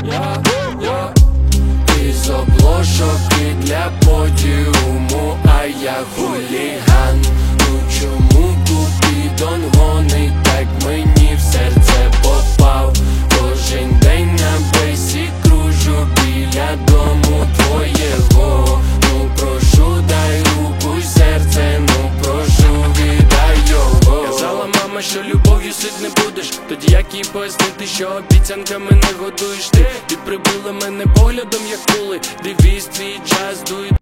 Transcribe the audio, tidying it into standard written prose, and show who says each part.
Speaker 1: Із обложок і для подіуму, а я хуліган. Ну чому Купідон гонить, так мені в серце попав. Кожен день на бейсі кружу біля дому твоєго. Ну прошу, дай руку й серце, ну прошу, віддай його. Казала мама, що любов'ю сить не будеш. Тоді як їй пояснити, що обіцянками не годуєш ти? Ти прибила мене поглядом, як кули. Дивись, твій час дує.